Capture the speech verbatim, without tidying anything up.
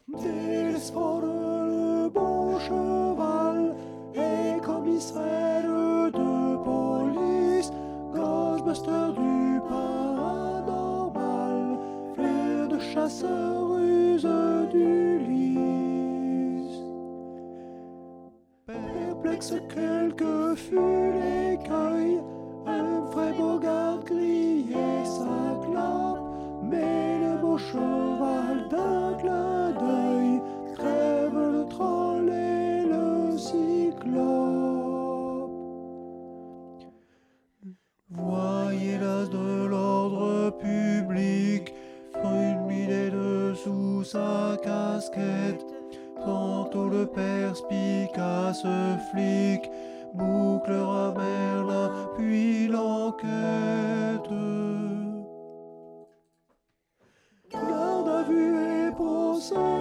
Télesphore, le bon cheval, et commissaire de police, Ghostbuster du paranormal, frère de chasseur, ruse d'Ulysse. Perplexe quel que fut l'écueil, un vrai Bogart grillait sa clope, mais le beau cheval d'un clin d'œil crève le troll et le cyclope. Voyez l'as de l'ordre public, fulminé dessous sa casquette. Tantôt le perspicace flic bouclera Merlin, puis l'enquête. Garde à vue et procès.